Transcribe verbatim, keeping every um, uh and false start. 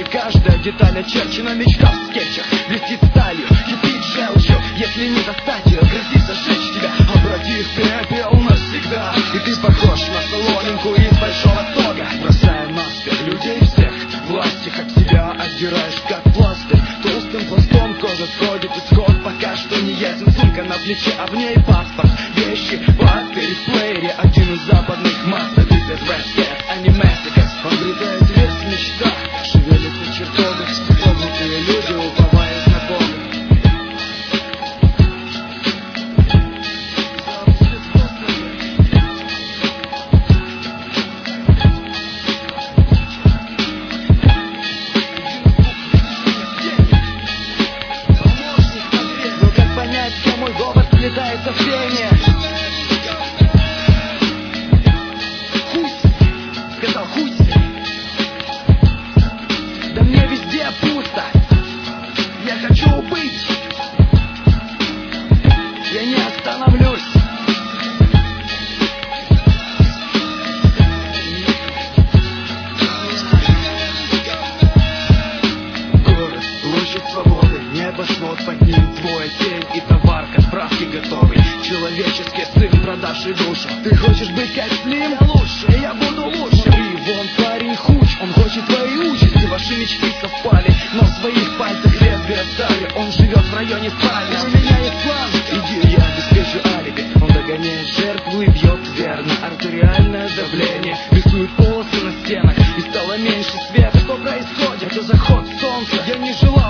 свете каждая деталь очерчена, мечта в скетчах блестит сталью, кипит желчью. Если не достать ее, грозит зажечь тебя, обратив пепел навсегда. И ты похож на соломинку из большого стога, бросая наспех людей всех. Власти от себя отдираешь как пластырь, толстым пластом кожа сходит, исход пока что не ясен. Сумка на плече, а в ней паспорт, вещи, пастырь в плеере, один из западных мастер. Ты без рэп-кэт, а не мэстикас. Он бритает вес в мечтах, шевелится в чертогах, согнутые люди уповают на Бога. Ну как понять, что мой голос слетается в пение? Сказал хуй себе. Да мне везде пусто. Я хочу быть. Я не остановлюсь. Город, площадь свободы, небосвод под ним, твоя тень и товар к отправке готовый. Человеческий сын, продавший душу. Ты хочешь быть как с ним? Я лучше, я буду лучше. И вон парень хуч, он хочет твоей участи. Ваши мечты совпали, но в своих пальцах лезвие оставили. Он живет в районе спальни, у меня есть план. Иди, я обеспечу алиби. Он догоняет жертву и бьет верно. Артериальное давление, рисует полосы на стенах. И стало меньше света. Что происходит? Это заход солнца. Я не желаю